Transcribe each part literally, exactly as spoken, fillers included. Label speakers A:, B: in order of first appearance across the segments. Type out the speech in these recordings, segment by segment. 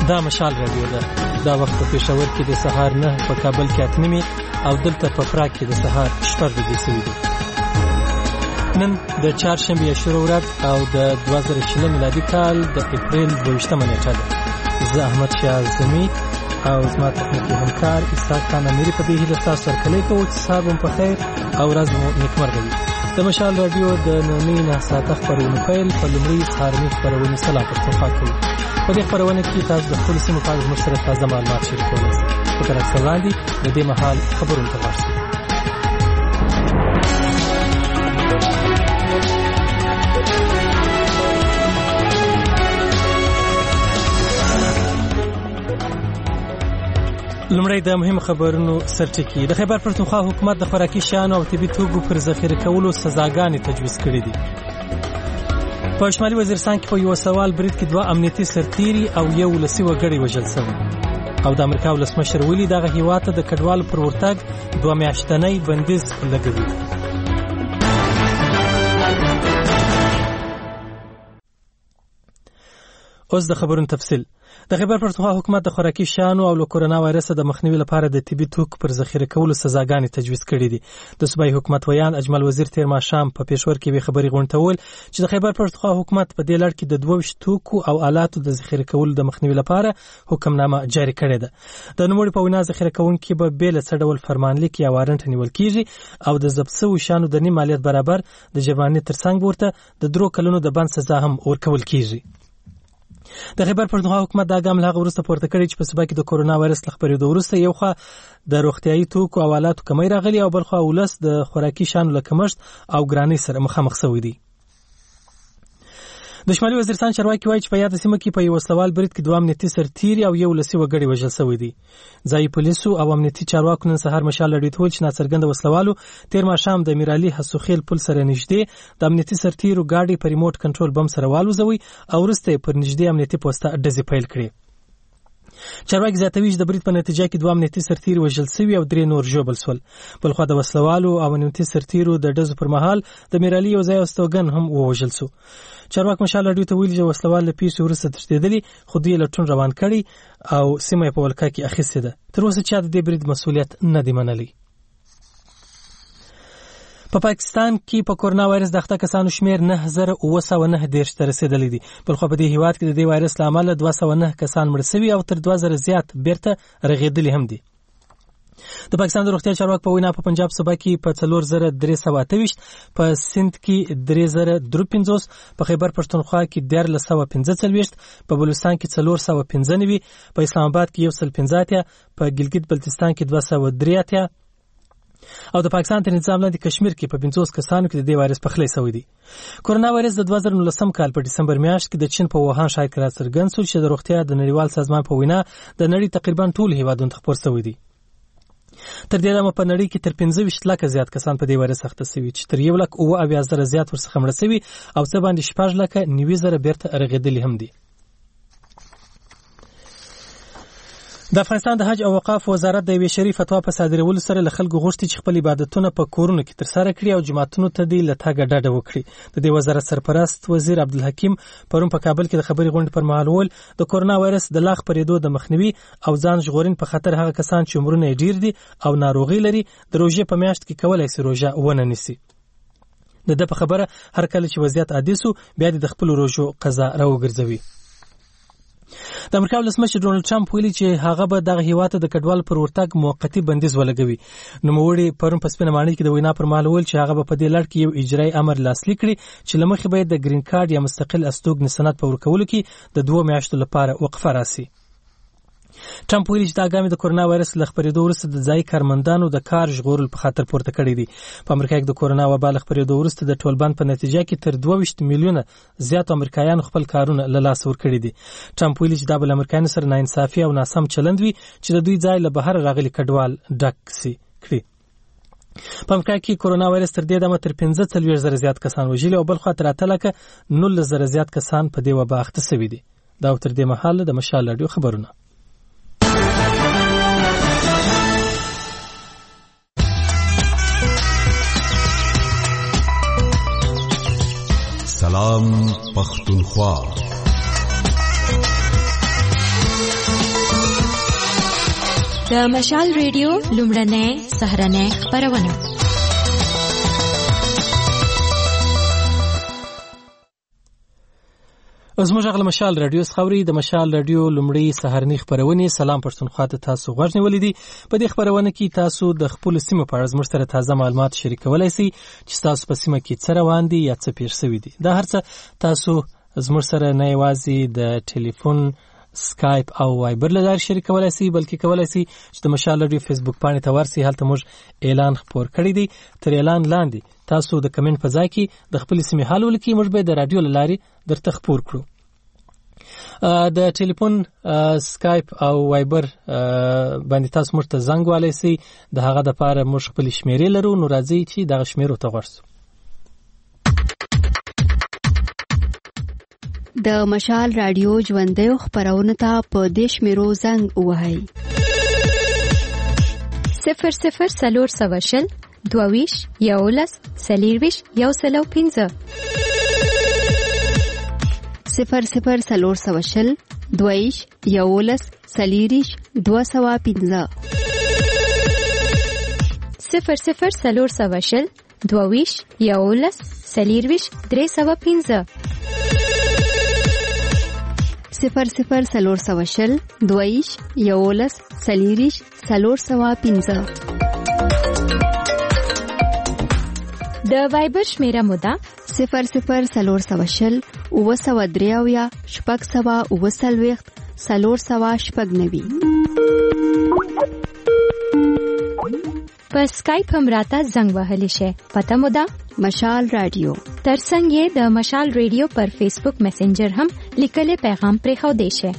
A: دا مشال رادیو ده. دا وخت په پېښور کې د سهار نه، په کابل کې اته نیمې او دلته په پراګ کې د سهار شپږ بجې شوي دي. نن د چهارشنبې شروع ورځ او د دوه زره شلم میلادي کال د اپریل دویشتمه نیټه ده. زه احمد شاه اعظمي او زما تخنیکي همکار اسحاق خان امیري په دې هیله ستاسو سره کلی کوو چې سهار مو په خیر او ورځ مو نیکمرغه وي. د مشال رادیو د نننۍ نه ساعته خپرونو پیل په لومړۍ سهارنۍ خپرونې سلام پښتونخوا کوي. په دې خپرونه کې تاسو د خپلو سیمو په اړه زموږ سره تازه معلومات شریکولی شئ. خو تر هر څه وړاندې د دې مهال خبرونو ته لاړ شئ. لومړی د مهمو خبرونو سرټکي. د خیبر پښتونخوا حکومت د خوراکي شیانو او طبي توکو پر ذخیره کولو سزاګانې تجویز کړې دي. په شمالي وزیرستان کې په یو سوال برید کې دوه امنیتي سرتیري او یو ولسي وګړي وژل شوي. او د امریکا ولسمشر ویلي دغه هیواد ته د کډوالو پر ورتګ دوه میاشتنی بندیز لګوي. اوس د خبرونو تفصیل. د خیبر پښتونخوا حکومت د خوراکي شیانو او له کورونا وایرس د مخنیوي لپاره د طبي توکو پر ذخیره کولو سزاګانې تجویز کړې دي. د صوبایي حکومت ویان اجمل وزیر تیر ماښام په پېښور کې به خبري غونډه ول چې د خیبر پښتونخوا حکومت په دې لړ کې د دوه ویشت توکو او آلاتو د ذخیره کولو د مخنیوي لپاره حکمنامه جاری کړې ده. د نوموړي په وینا ذخیره کوونکي به بې له څه ډول فرمانلیک یا وارنټ نیول کیږي او د ضبط شویو شیانو د نیم مالیت برابر د جرمانې ترڅنګ ورته د درو کلونو د بند سزا هم ورکول کیږي. د خیبر پښتونخوا حکومت دا ګام له هغه وروسته پورته کړی چې په صوبه کې د کورونا وایرس له خپرېدو وروسته یو خوا د روغتیايي توکو او آلاتو کمی راغلي او بل خوا ولس د خوراکي شیانو له کمښت او ګرانۍ سره مخامخ شوی دی. د شمالي وزیرستان چارواکي وایي چې په یاد سیمه کې په یو سوال برید کې دوه امنیتي سرتیري او یو ولسي وګړي وژل شوي دي. ځایي پولیسو او امنیتي چارواکو نن سهار مشال لړۍ ته وویل چې ناڅرګنده وسلوالو تیر ماښام د میرعلي حسوخیل پل سره نږدې د امنیتي سرتیرو ګاډي په ریموټ کنټرول بم سره والوځوي او وروسته یې پر نږدې امنیتي پوسته ډزې پیل کړې. چارواکي زیاتوي چې د برید په نتیجه کې دوه امنیتي سرتیري وژل شوي او درې نور ژوبل شول. بلخوا د وسلوالو او امنیتي سرتیرو د ډزو پر مهال د میرعلي یو ځای استوګن هم ووژل شو. چارواکي مشال لړۍ ته ویلي چې وسلوال له پیښې وروسته تښتېدلي خو دوی یې لټون روان کړی او سیمه یې په ولکه کې اخیستې ده. تر اوسه چا د دې برید مسؤلیت نه دی منلی. په پاکستان کې په کورونا وایرس د اخته کسانو شمیر نه زره اوه سوه نهه دېرش ته رسېدلی دی. بلخوا په دې هیواد کې د دې وایرس له امله دوه سوه نهه کسان مړه شوي او تر دوه زره زیات بیرته رغېدلي هم دي. د پاکستان د روغتیا چارواکو په وینا په پنجاب صوبه کې په څلور زره درې سوه اته ویشت، په سند کې درې زره درې پنځوس، په خیبر پښتونخوا کې دیارلس سوه پنځه څلوېښت، په بلوچستان کې څلور سوه پنځه نوي، په اسلام آباد کې یو سل پنځه اتیا، په ګلګت بلتستان کې دوه سوه درې اتیا او د پاکستان تر نظام لاندې کشمیر کې په پنځوس کسانو کې د دې وایرس پخلی شوی دی. کورونا وایرس د دوه زره نولسم کال په ډسمبر میاشت کې د چین په ووهان ښار کې راڅرګند شو چې د روغتیا د نړیوال سازمان په وینا د نړۍ تقریبا ټول هیوادونو ته خپور شوی دی. تر دې دمه په نړۍ کې تر پنځه ویشت لکه زیات کسان په دې وایرس اخته شوي چې تر یو لک اوه اویا زره زیات ورڅخه مړه شوي او څه باندې شپږ لکه نوي زره بیرته رغېدلي هم دي. د افغانستان د حج او اوقاف وزارت د یوې شرعي فتوا په صادرولو سره له خلکو غوښتي چې خپل عبادتونه په کورونو کې ترسره کړي او جماعتونو ته دې له تګه ډډه وکړي. د دې وزارت سرپرست وزیر عبدالحکیم پرون په کابل کې د خبري غونډې پر مهال وویل د کورونا وایرس د لا خپرېدو د مخنیوي او ځان ژغورنې په خاطر هغه کسان چې عمرونه یې ډېر دي او ناروغي لري د روژې په میاشت کې کولی شي روژه ونه نیسي. د ده په خبره هر کله چې وضعیت عادي سو بیا د خپلو روژو قضا راوګرځوي. د امریکا ولسمشر ډونالډ ټرمپ ویلي چې هغه به دغه هیواد ته د کډوالو پر ورتګ موقتي بندیز ولګوي. نوموړي پرون په سپینه ماڼۍ کې د وینا پر مهال ویل چې هغه به په دې لړ کې یو اجرایي امر لاسلیک کړي چې له مخې به د ګرین کارت یا مستقل استوګنې سند په ورکولو کې د دوه میاشتو لپاره وقفه راسي. ټرمپ ویلي چې دا ګام د کورونا وایرس له خپرېدو وروسته د ځایي کارمندانو د کار ژغورلو په خاطر پورته کړی دی. په امریکا کې د کورونا وبا له خپرېدو وروسته د ټولبند په نتیجه کې تر دوه ویشت میلیونه زیات امریکایان خپل کارونه له لاسه ورکړي دي. ټرمپ ویلي چې دا به له امریکایانو سره ناانصافي او ناسم چلند وي چې د دوی ځای له بهر راغلي کډوال ډک سي کړي. په امریکا کې کورونا وایرس تر دې دمه تر پنځه څلوېښت زره زیات کسان وژلي او بل خوا تر اته لکه نولس زره زیات کسان په دې وبا اخته شوي دي. دا تر دې مهاله د مشال رادیو خبرونه.
B: سلام پښتونخوا. د مشال ریډیو لومړنۍ سهرنۍ خپرونه.
A: زموږ غل مشال رادیو خبري د مشال رادیو لومړی سهارنی خبرونه. سلام پښتونخوا ته تاسو غوښ نیولې دي. په دې خبرونه کې تاسو د خپل سیمه په اړه زموږ سره تازه معلومات شریکولای شئ چې تاسو په سیمه کې څه روان دي یا څه پیښ شوی دي. دا هرڅه تاسو زموږ سره نه یوازې د ټلیفون، سکایپ او وایبر له لارې شریکولای شئ، بلکې کولای شئ چې د مشال رادیو فیسبوک باندې ته ورسئ. هلته موږ اعلان خپور کړی دی. تر اعلان لاندې تاسو د کمنټ په ځای کې د خپل سیمه حال ولیکئ. موږ به د رادیو له لارې درته خپور کړو. د ټلیفون، سکایپ او وایبر باندې تاسو موږ ته زنګ والئ شئ. د هغه دپاره موږ خپل شمیرې لرو، نو راځئ چې دغه شمیرو ته ورسو.
C: د مشال رادیو ژوندۍ خبرونه ته په دې شمیرو زنګ ووهئ:
B: صفر صفر څلور سوه شل دوه ویشت یولس څلېرویشت یو سل او پنځه،
C: صفر صفر څلور سوه شل دوه ویشت یولس څلېرویشت دوه سوه پنځه،
B: صفر صفر څلور سوه شل دوه ویشت یولس څلېرویشت درې سوه پنځه،
C: صفر صفر څلور سوه شل دوه ویشت یولس څلېرویشت څلور سوه پنځه.
B: د وایبر شمیره مو ده
C: صفر صفر څلور سوه شل اووه سوه درې اویا شپږ سوه اووه څلوېښت څلور سوه شپږ نوي.
B: په سکایپ هم راته زنګ وهلی شئ. پته مو ده
C: مشال رادیو.
B: ترڅنګ یې د مشال ریډیو پر فیسبوک میسنجر هم لیکلي پیغام پرېښودی شئ.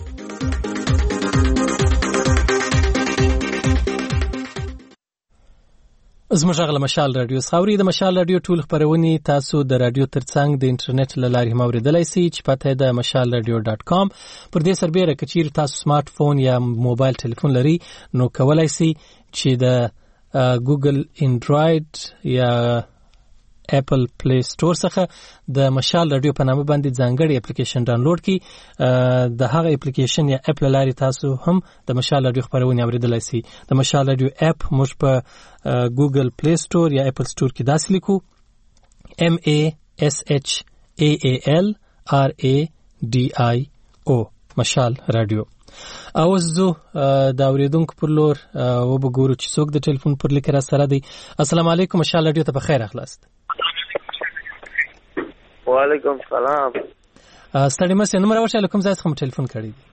A: زموږ غل مشال رادیو خبري. د مشال رادیو ټول خبرونه تاسو د رادیو ترڅنګ د انټرنیټ له لارې هم اوریدلای شئ چې پته د مشال رادیو ډاټ کام. پر دې سربېره کچیر تاسو سمارټ فون یا موبایل ټلیفون لري، نو کولای شئ چې د ګوګل انډرایډ یا اپل پلی سٹور څخه د مشال رادیو په نامه باندې ځانګړی اپلیکیشن ډاونلوډ کړئ. د هغه اپلیکیشن یا اپ له لارې تاسو هم د مشال رادیو خبرونه اوریدلای شئ. د مشال رادیو اپ موږ په ګوګل پلی سٹور یا اپل سٹور کې داسې لیکو: ام ای اس اچ ای ای ال آر ای ډي آی او، مشال رادیو. او زه د اوریدونکو پر لور و بګورو چې څوک د ټلیفون پر لیک را سره دی. السلام علیکم، مشال رادیو ته بخیر اخلاص.
D: وعلیکم السلام.
A: ستړي مشه نو راوښه کوم ځای څخه ټلیفون کړی دی؟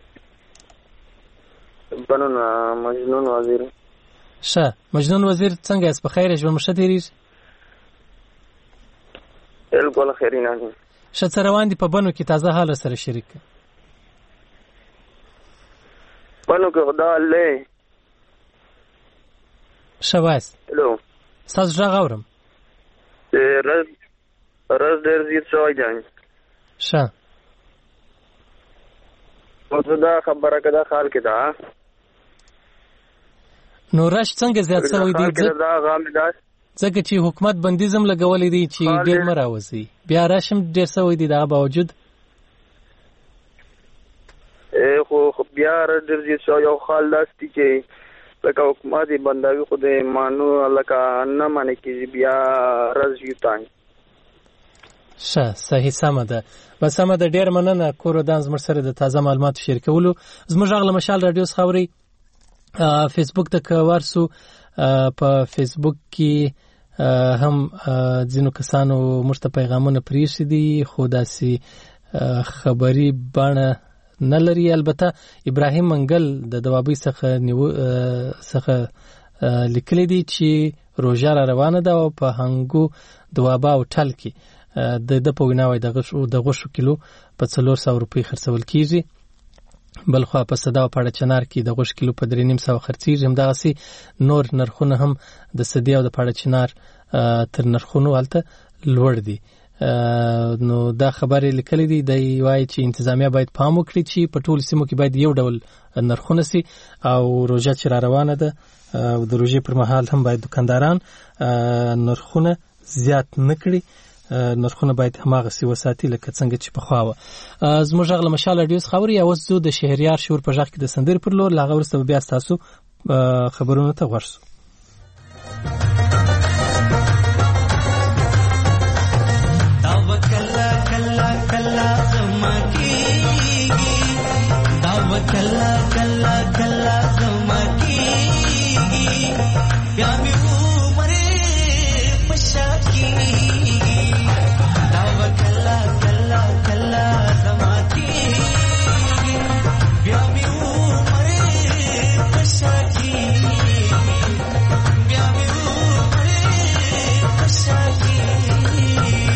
D: بنون مجنون وزیر.
A: شه مجنون وزیر څنګه اس په خیر ژوند مشه تیریږي؟
D: بالکل خیرینه دي.
A: شه څه روان دي په بنو کې؟ تازه حال سره شریک
D: بنو کې خدا الله.
A: شواس
D: هلو
A: تاسو ځا غوړم
D: رز رز ډېر زیات شوی دی.
A: شه
D: اوس دا خبره کده خال کې دا
A: نو رش څنګه زیات شوی دی؟
D: دا غامدار
A: ځکه چې حکومت بندیزم لګولې دی چې ډېر مراوځي، بیا راشم ډېر شوی دی. دا باوجود
D: خو بیا ډېر زیات شوی یو خال داسې چې لکه حکومت یې بندوي، خو د مانو لکه نه منې کېږي، بیا رز یوتان.
A: شه صحیح سمه ده. بس سمه ده، ډېر مننه کور ودان زموږ سره د تازه معلوماتو شریکولو. زموږ غږ له مشال رادیو څخه اورئ. فیسبوک ته که ورسو، په فیسبوک کې هم ځینو کسانو موږ ته پیغامونه پرېښي دي، خو داسې خبري بڼه نه لري. البته ابراهیم منګل د دوابۍ څخه نیو څخه لیکلي دي چې روژه را روانه ده او په هنګو دوابا او ټل کې د د په وینا وای د غوښو کیلو په څلور سوه روپۍ خرڅول کیږي. بل خو په صدا او پاړه چنار کې د غوښ کیلو په درې نیم سوه خرڅیږي. همدغسې نور نرخونه هم د صدې او د پاړه چنار تر نرخونو هلته لوړ دي. نو دا خبرې لیکلې دي. دی وایي چې انتظامیه باید پام وکړي چې په ټول سیمو کې باید یو ډول نرخونه سي، او روژه چې را روانه ده او د روژې پر مهال هم باید دکانداران نرخونه زیات نه کړي، نرخونه باید هماغسې وساتي لکه څنګه چې پخوا وه. زموږ غږ له مشال رادیو څخه اورئ. اوس زه د شهریار شعور په غږ کې د سندرې پر لور، له هغه وروسته به بیا ستاسو خبرونو ته ورسو.
E: دا وکلا کلا کلا زما کیږي، دا وکلا کلا کلا زما کیږي، بیا مې عمرې پشا کیږي، دا وکلا کلا کلا زما کیږي، بیا مې عمرې پشا کیږي، بیا مې عمرې پشا کیږي.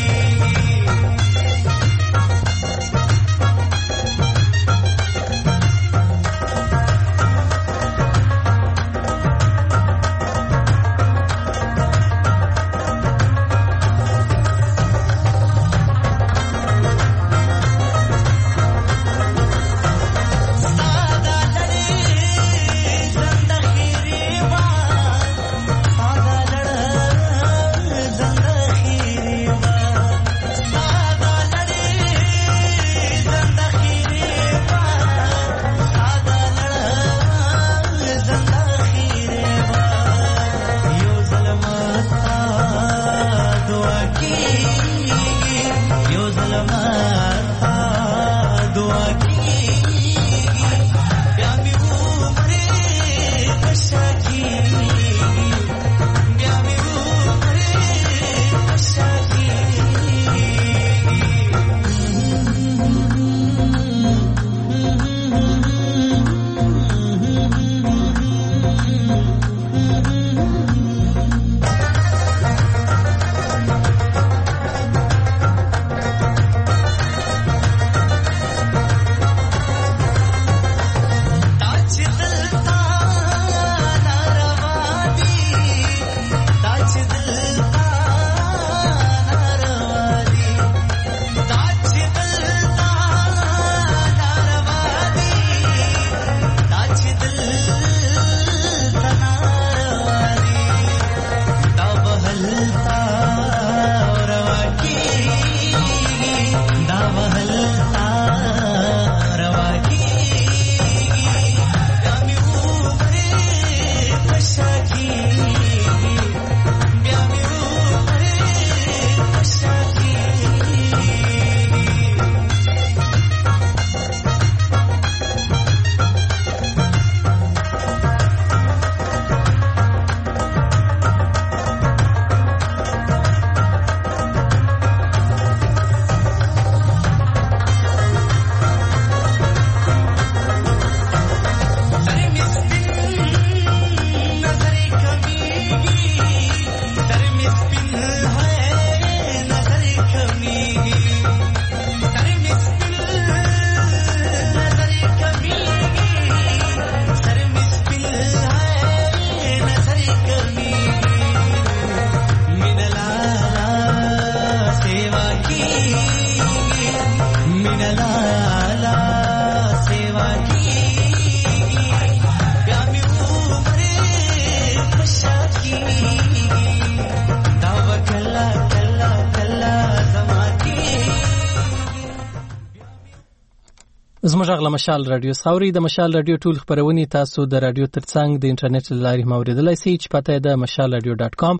A: زموږ غږ له مشال رادیو څوري. د مشال رادیو ټول خبرونه تاسو د رادیو ترڅنګ د انټرنیټ لارې موریدلای شئ چې پته ده مشال رادیو ډاټ کام.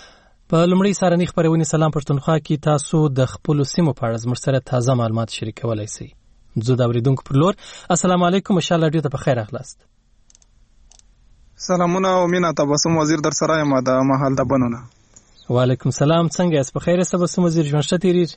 A: په لومړی سارنی خبرونه سلام پښتونخوا کې تاسو د خپل سیمو په اړه زموږ سره تازه معلومات شریکولای شئ. زه د اوریدونکو پر لور السلام علیکم، مشال رادیو ته په خیر اخلاست.
F: سلامونه او مینا تبسم وزیر در سره یم د محل د بنونه.
A: وعلیکم سلام، څنګه یاست؟ په خیر تبسم وزیر ژوند شتیری؟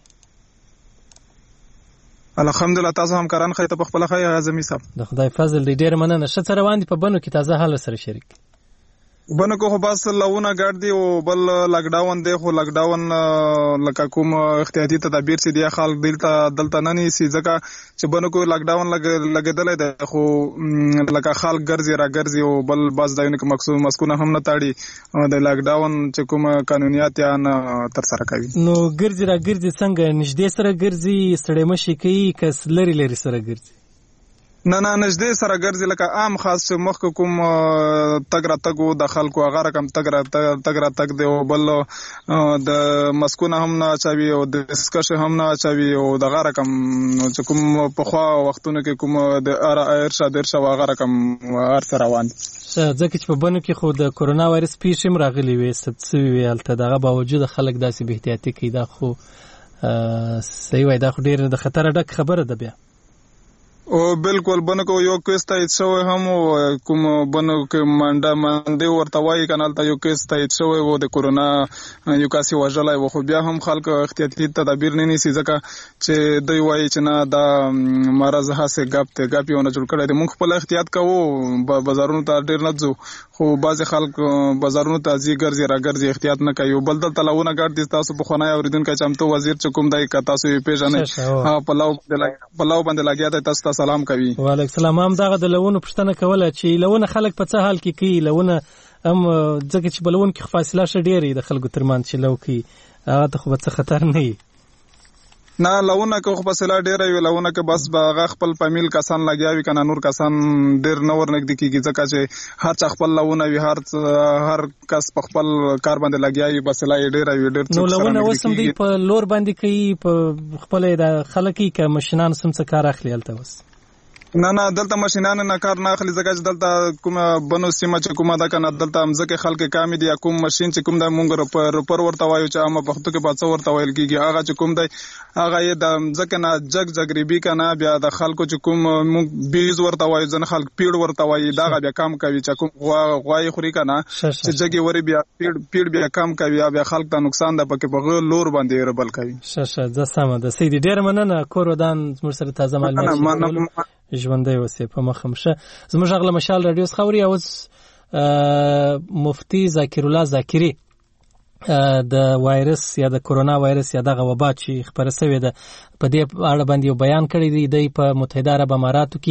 F: الحمدلله، تاسو هم کاران خیته په خپل خای اعظمي صاحب.
A: د خدای فضل دی، ډیر مننه. شته روان دي په بنو کې تازه حال سره شریک.
F: بنو کو خو بس لونه ګډ دی او بل لاک ډاون دی، خو لاک ډاون لکه کوم احتیاطي تدابیر سي دی خلک دلته دلته نه ني سي ځکه چې بنو کو لاک ډاون لګیدل دی، خو لکه خلک ګرځي را ګرځي او بل باز دایونه کې مقصود مسکونه هم نه تاړي د لاک ډاون چې کوم قانونيات یا نه تر سره کوي.
A: نو ګرځي را ګرځي څنګه؟ نږدې سره ګرځي، سړې مشي کوي، کس لري لري سره ګرځي؟
F: نه نه نږدې سره ګرځي لکه عام خاص چې مخکې کوم تګ را تګ و د خلکو هغه رقم تګ را تګ را تګ دی او بل د مسکونه هم نه اچوي او د دسکشې هم نه اچوي او دغه رقم چې کوم پخوا وختونو کې کوم د ارشا د ارشا هغه رقم هر څه روان
A: ځکه چې په بنو کې خو د کورونا وایرس پیښې هم راغلي وې ثبت شوي وې هلته دغه باوجود خلک داسې بې احتیاطي کوي دا خو صحیح وایي دا خو ډېر د خطره ډک خبره ده بیا
F: او بالکل بنو کو یو کیس تایید شوی هم کوم بنو کې منډه منډه ورته وایي کنه ته یو کیس تایید شوی و د کورونا یو کاسي وژلای و خو بیا هم خلک احتیاطي تدابیر نه نیسي ځکه چې دوی وایي چې نه دا مرض هسه ګپ ته ګپ یو نه جوړ کړی دی موږ خپل احتیاط کوو بازارونو ته ډیر نه ځو خو بعض خلک بازارونو ته ځي ګرځي را ګرځي احتیاط نه کوي بل دلته لونه ګرځي تاسو په خنای اوریدونکو چمتو وزیر چې کوم دای کا تاسو یې پیژنئ ها پلاو پلاو باندې لګیا دی تاسو سلام کوي
A: وعلیکم السلام هم دغه د لونو پښتنه کوله چې لونه خلک په څه حال کې کوي لونه هم ځکه چې بلون کې فاصله ش ډیره د خلکو ترمن چې لو کې هغه ته خو به څه خطر نه وي
F: نه لونه کې خو فاصله ډیره وي لونه کې بس به خپل فامیل کسان لګیاوي کنه نور کسان ډیر نه ورنګ دي کیږي ځکه چې هر چا خپل لونه وي هر هر کس په خپل کار باندې لګیاوي بس لای ډیره وي ډیر
A: نو لونه وسم دی په لور باندې کوي په خپل د خلکې ک مشنان سم څه کار اخلي الته وس
F: نه نه دلته ماشینان نه کار نه اخلي ځکه چې دلته کومه بنو سیمه چې کومه ده کنه دلته مزه خلک کامې دي کوم ماشين چې کوم د مونږ پر پر ورته وایو چې اما پښتو کې پاتې ورته ویل کیږي هغه چې کوم دی هغه یې د ځکه نه جګ جګریبي کنه بیا د خلکو چې کوم مونږ بیز ورته وایو ځن خلک پیړ ورته وایي دا بیا کم کوي چې کوم غوای خوري کنه چې جګي وری بیا پیړ پیړ بیا کم کوي بیا خلک ته نقصان ده پکې په لور باندې ربل کوي
A: ششه ځه سم ده سید ډیر مننه کورودان زموږ سره تازه معلومات ژوندۍ اوسې په مخه مشه زموږ غله مشال رادیو خبري اوس مفتی ذاکر الله ذاکری د وایرس یا د کورونا وایرس یا دغه وبا چې خبره شوې ده په دې اړه باندې یو بیان کړی دی په متحده عرب اماراتو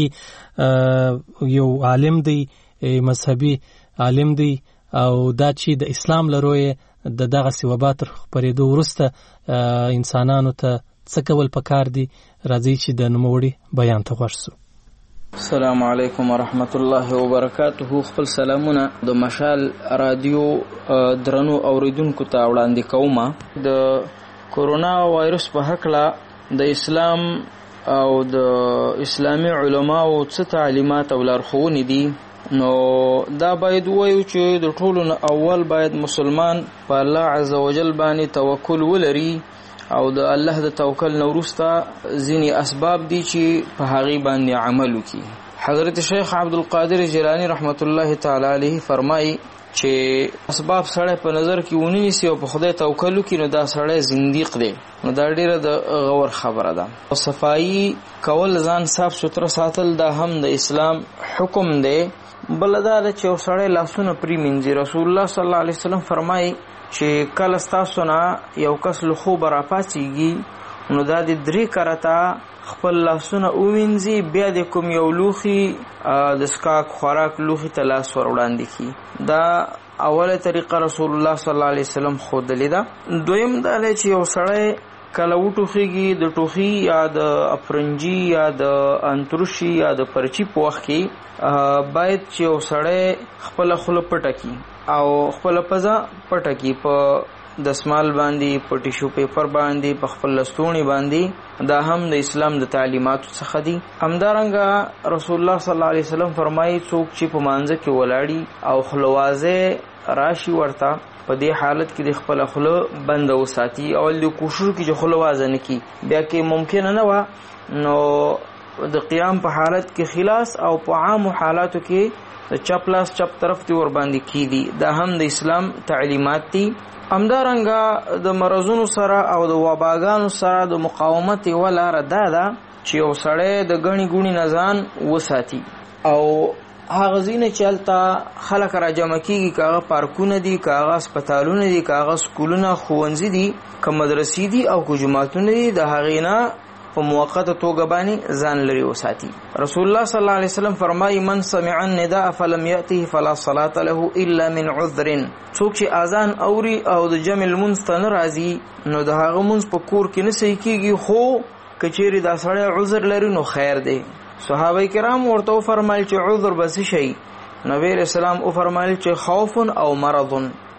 A: کې یو عالم دی مذهبي عالم دی او دا چې د اسلام لروي د دغه وبا تر خبرېدو وروسته انسانانو ته څه کول پکار دي راځي چې د نوموړي بیان ته غوښ شو
G: السلام علیکم ورحمت الله وبرکاته خپل سلامونه د مشال رادیو درنو اوریدونکو ته وړاندې کوم د کورونا وایرس په حق د اسلام او د اسلامي علماو څه تعلیمات او لارښوونې دي نو دا باید وایو چې د ټولو اول باید مسلمان په الله عزوجل باندې توکل ولري او د الله د توکل نورستا ځینی اسباب دي چې په هغه باندې عمل وکړي حضرت شیخ عبد القادر جیلانی رحمت الله تعالی علیه فرمایي چې اسباب سره په نظر کې ونیسي او په خدای توکل وکړي نو دا سره زنديق دی نو دا ډیره د غور خبره ده او صفائی کول ځان صاف سوتره ساتل دا هم د اسلام حکم دی بلدار چې سره لاسونه پری منځي رسول الله صلی الله علیه وسلم فرمایي چې کله تاسو نه یو کس له خوب را پاتېږي نو دا د درې کرته خپل لاسونه ووینځي بیا د کوم یو لوخي د سکاک خوراک لوخي ته لاس ور وړاندې کړي دا اوله طریقه رسول الله صلی الله علیه وسلم ښودلې ده دویم دا دی چې یو سړی کله وټوخیږي د ټوخي یا د افرنجي یا د انترشي یا د پرچی په وخت کې باید چې یو سړی خپل خوله پټه کړي او خپل پزا پټه کی په دسمال باندې په ټیشو پیپر باندې په خپل لستونی باندې دا هم د اسلام د تعلیماتو څخه دي همدارنګه رسول الله صلی الله علیه وسلم فرمایي څوک چې په مانځ کې ولاړی او خلوازه راشي ورته په دې حالت کې د خپل خله بند وساتي او د کوشش کې چې خلوازه نه کی بیا کې ممکن نه و نو د قیام په حالت کې خلاص او په عام حالاتو کې د چپ لاس چپ طرف تی ور باندې کی دي دا هم د اسلام تعلیمات دي همدارنګه د مرزونو سره او د وباګانو سره د مقاومت ولا ردا ده چې یو سړی د غنی ګونی نزان وساتي او هغه زینه چلتا خلک را جمع کیږي کاغه پارکونه دي کاغه هسپتالونه دي کاغه سکولونه خوونځي دي که مدرسې دي او که جماعتونه دي د هغې نه په موقته توګه باندې ځان لري وساتي رسول الله صلی الله علیه وسلم فرمایي من سمع النداء فلم يأته فلا صلاة له الا من عذر څوک چې اذان اوري او د جمع المنځ ته نه راځي نو د هغه منځ په کور کې نه صحیح کیږي خو کچېری دا سړی عذر لري نو خیر دی صحابه کرام ورته فرمایل چې عذر بس شي. نبی رسول الله او فرمایل چې خوف او مرض،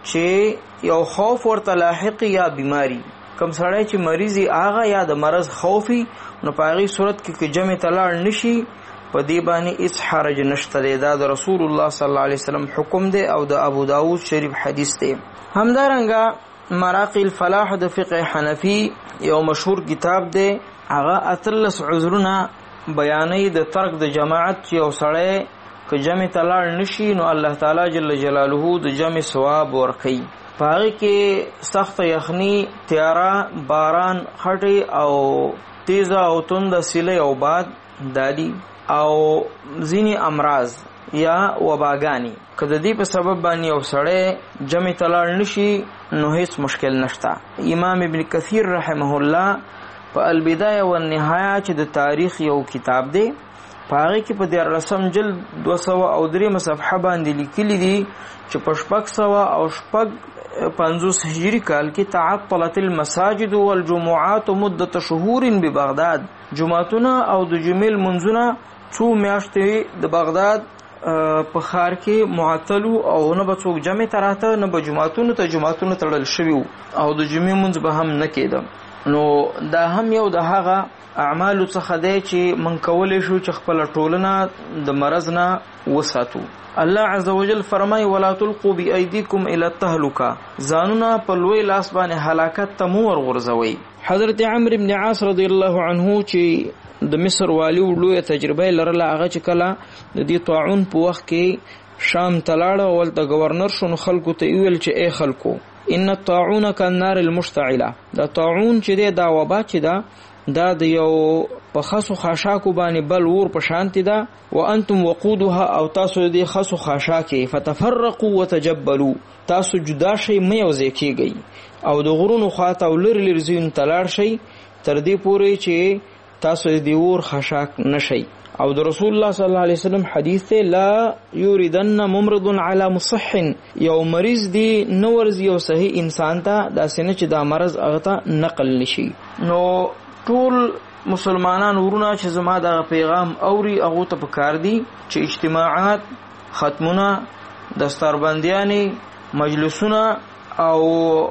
G: چې یو خوف ورته لاحق یا بیماری، کم سړی چې مریضي آغا یا د مرض خوفي، نو په هغه صورت کې کې جمع تلاړ نشي، په دې باندې هیڅ حرج نشته دی. دا د رسول الله صلی الله علیه وسلم حکم دی او د ابو داود شریف حدیث دی. همدارنګه مراقي الفلاح د فقه حنفي یو مشهور کتاب دی، هغه اتلس عذرونه بیانې د ترک د جماعت یو سړی که جمع تلاړ نشي نو الله تعالی جل جلاله د جمع ثواب ورکوي. په هغې کې سخت یخني، تیاره، باران، خټې او تیزه او تنده سیلۍ او باد دادي او ځینې امراض یا وباګانی، که د دې په سبب باندې یو سړی جمع تلاړ نشي نو هیڅ مشکل نشته. امام ابن کثیر رحمه الله په البدایه والنهایه چې د تاریخ یو کتاب دی، په هغې کې په دیارلسم جلد دوه سوه او درېیمه صفحه باندې لیکلي دي چې په شپږ سوه او شپږ پنځوس هجري کال کې تعطلت المساجد والجمعات مدة شهور ببغداد، جمعتونه او د جمعې لمونځونه څو میاشتې د بغداد په ښار کې معطلو او نه به څوک جمع ته راته، نه به جمعتونو ته جمعتونه تړل شوي وو او د جمعې مونځ به هم نه کېده. نو دا هم یو د هغه اعمالو څخه دی چې من کولی شو چې خپله ټولنه د مرض نه وساتو. الله عز وجل فرمای ولا تلقوا بأيديكم الى التهلكه، ځانونه په لوی لاس باندې هلاکت ته مو ورغورځوئ. حضرت عمرو بن عاص رضی الله عنه چې د مصر والی لویه تجربه لرله، هغه چې کله د دې طاعون په وخت کې شام ته لاړه او هلته ګورنر شو، نو خلکو ته ویل چې ای خلکو ان الطاعون كالنار المشتعله، دا طاعون چې دی دا وبا چې ده دا د یو په خاصو خاشاکو باندې بل ور په شانتی ده، وانتم وقودها او تاسو دې خاصو خاشاکې فتفرقوا وتجبلوا، تاسو جدا شئ مې یوځای کېږئ او د غرونو خواته او لرې لرې ځایونو ته لاړ شئ تر دې پورې چې تاسو دې اور خاشاک نشئ. او د رسول الله صلی الله علیه وسلم حدیث ته لا یوردن ممرض علی مصح، یو مریض دی نورز یو صحیح انسان ته داسې نه چې دا مرض هغه ته نقل نشي. نو ټول مسلمانان ورونه چې زما دا پیغام اوري هغه ته پکار دي چې اجتماعات، ختمونه، دستاربندیانی، مجلسونه او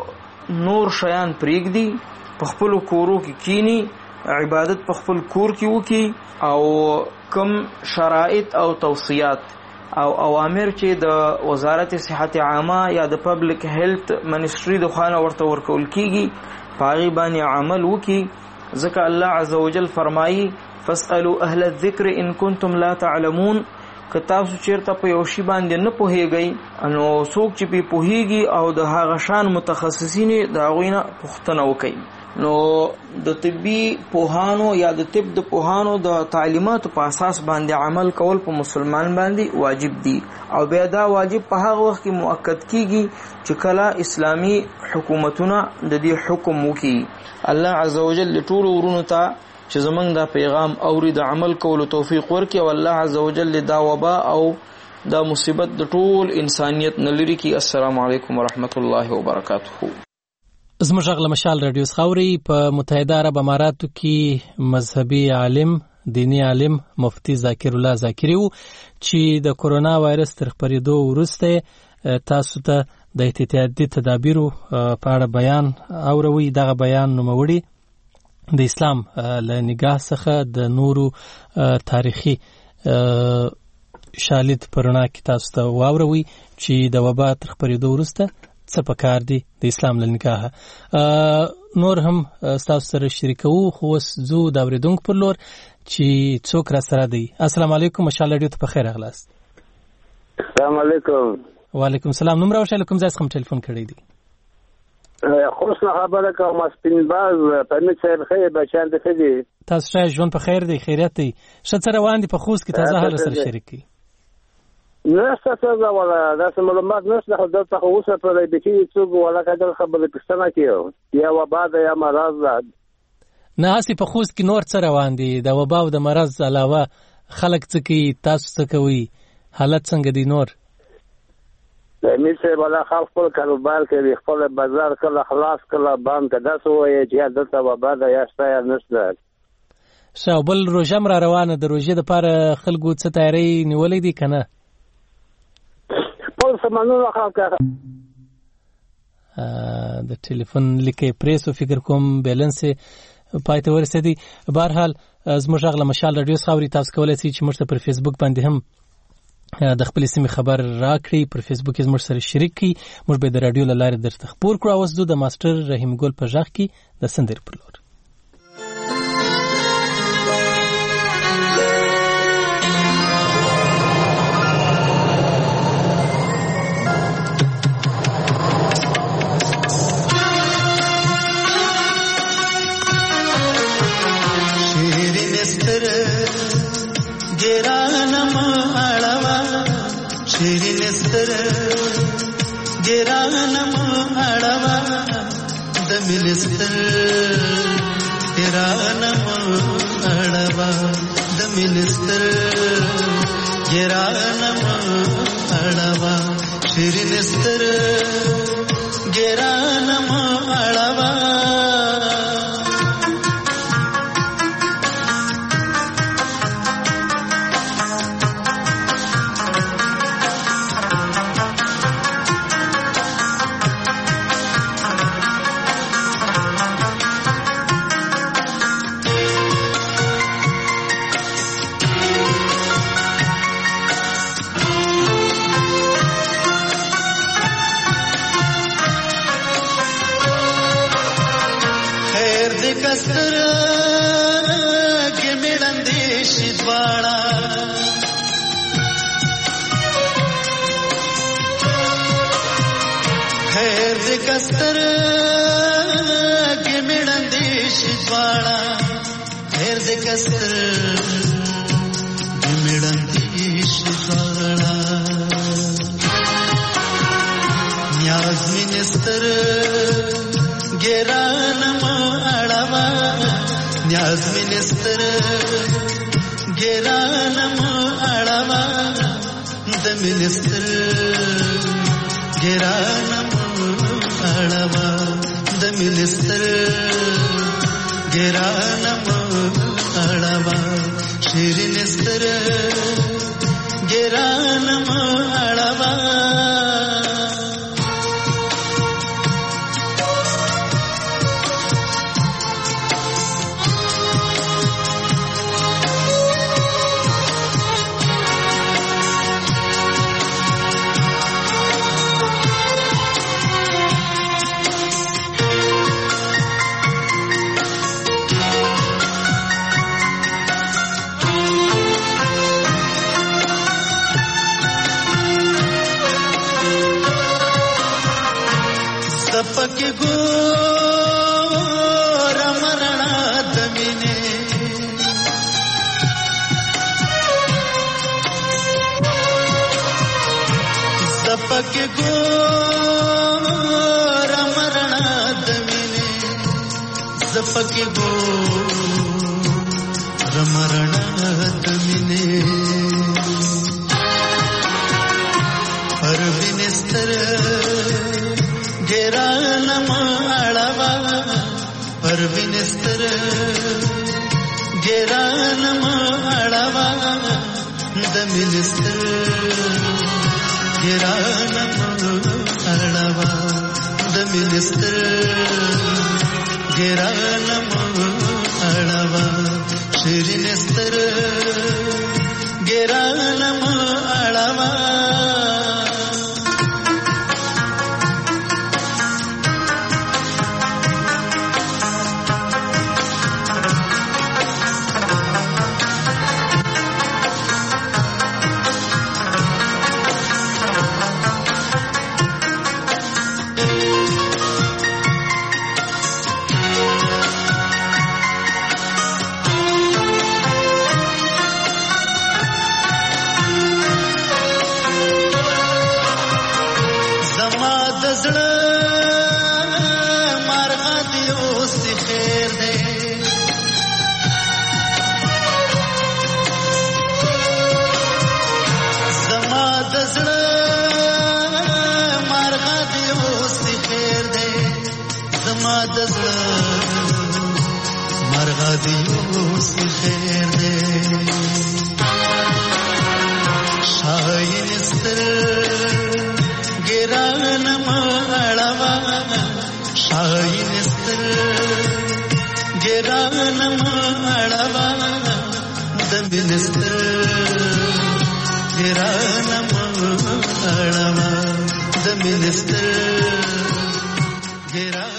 G: نور شیان پریږدي، په خپل کورو کې کینی، عبادت په خپل کور کې وکي او کم شرایط او توصیات او اوامر چې د وزارت صحت عامه یا د پبلک هیلث منسټری د خوانه ورته ورکول کیږي په هغې باندې عمل وکي. ځکه الله عز وجل فرمایي فاسألوا اهل الذکر ان کنتم لا تعلمون، که تاسو چیرته په یو شي باندې نه پوهیږئ نو څوک چې پې پوهیږي او د هغه شان متخصصین د هغوی نه پوښتنه وکئ. نو د طبي پوهانو یا د طب د پوهانو د تعلیماتو په اساس باندې عمل کول په مسلمان باندې واجب دي او بیا دا واجب په هغه وخت کې مؤکد کیږي چې کله اسلامی حکومتونه د دې حکم وکړي. الله عزوجل ټول ورونو ته چې زمونږ دا پیغام اوري د عمل کولو توفیق ورکړي او الله عزوجل دا وبا او دا مصیبت د ټول انسانیت نه لري کړي. السلام علیکم ورحمت الله وبرکاته.
A: زموږ غږ له مشال رادیو څخه اورئ. په متحده عرب اماراتو کې مذهبي عالم، دینی عالم مفتی ذاکر الله ذاکری و چې د کورونا وایرس تر خپرېدو وروسته تاسو ته د احتیاطي تدابیرو په اړه بیان اوروي. دغه بیان نوموړی د اسلام له نگاه څخه د نورو تاریخي شالید پرنا کې تاسو ته واوروي چې د وبا تر خپرېدو وروسته څه پکار دي د اسلام له نگاه. نور هم تاسو سره شریکو، خو اوس زو د اورېدونکو پر لور چې څوک را سره دی. السلام علیکم، مشال رادیو ته په خیر راغلاست.
H: السلام علیکم.
A: وعلیکم السلام. نوم راوښیه کوم ځای څخه ټلیفون کړی دی؟
H: خوش خبره کوم سپین باز په می څیر خیر بچان ته دي.
A: تاسو ښه ژوند په خیر دی، خیریت دی، ښه څه روان دي په خوست کې؟ تازه حال سره شریکي
H: نشته څه ولا داسې معلومات نشته. خو دلته خو اوسه په دې کې څوک ولا کډل خبره پښتنه کیو یا وبا ده یا مرض ده
A: نه. هسې په خوست کې نور څه روان دي د وبا او د مرض علاوه؟ خلک څه کوي، تاسو څه کوي، حالت څنګه دی نور؟
H: امیر صاحب ولا خلک خپل کاروبار کوي، خپل بازار کله خلاص کله بند کده سو یې چې دلته وبا ده یا شته یا نشته.
A: ښه بل روژه هم را روانه د روژې دپاره خلکو څه تیاری نیولی دي که نه؟
H: خپل سامانونه خلاص
A: د ټلیفون لیکې پریس و فکر کوم بیلنس پای ته ورسېدی. بهرحال زموږ غږ له مشال راډیو څخه اوري. تاسو کولی شئ چې موږ ته پر فیسبوک باندې هم د خپلې سیمې خبر راکړئ، پر فیسبوک یې زموږ سره شریک کړئ. موږ به د راډیو له لارې درته خپور کړو. اوس د ماسټر رحیم ګل په غږ کې د سندرې پر لور.
E: मिनिस्टर तेरा नम अड़वा the minister तेरा नम अड़वा श्रीनिस्तर तेरा नम अड़वा कस्तर के मिड़ंदेश द्वारा हेर दे कस्तर के मिड़ंदेश द्वारा न्याज मिनिस्टर गेरा नम अड़वा न्याज मिनिस्टर गेरा नम अड़वा द मिनिस्टर गेरा नम अड़वा द मिनिस्टर गेरा नम अड़वा श्रीनिस्तर गेरा नम अड़वा सपक गोर मरणा दमिने सपक गोर मरणा दमिने सपक गोर मरणा दमिने पर बिनिस्तर गेरा नम अड़वा पर बिनिस्तर गेरा नम अड़वा द मिनिस्टर गेरा नम अड़वा द मिनिस्टर गेरा नम अड़वा श्रीनिस्तर गेरा नम अड़वा رادیو سی خیر دے شاین ستر گرانم اڑوا شاین ستر گرانم اڑوا دمن ستر گرانم اڑوا دمن ستر گرانم.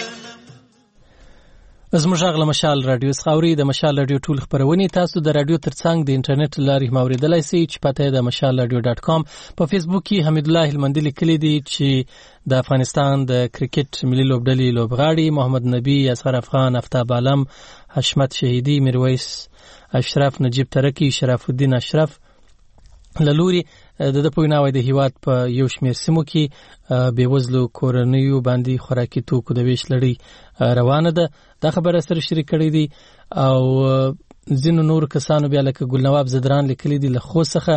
A: زموږ غږ له مشال رادیو څخه اوري. د مشال رادیو ټول خبرونه تاسو د رادیو ترڅنګ د انټرنیټ لارې موریدلای شئ چې پته د مشال رادیو ډاټ کام. په فیسبوک کې حمید الله هلمندي لیکلي دي چې د افغانستان د کرکټ ملي لوبډلې لوبغاړي محمد نبی، اصغر افغان، افتاب عالم، حشمت شهیدی، میرویس اشرف، نجیب ترکی، شرف الدین اشرف للوري د د پویناوي د هیواد په یو شمیر سیمو کې بیوزلو کورنیو باندې خوراکي توکو د ویش لړۍ روانه ده. دا خبره سره شریک کړې دي او ځینو نور کسانو بیا لکه ګلنواب زدران لیکلي دي له خوست څخه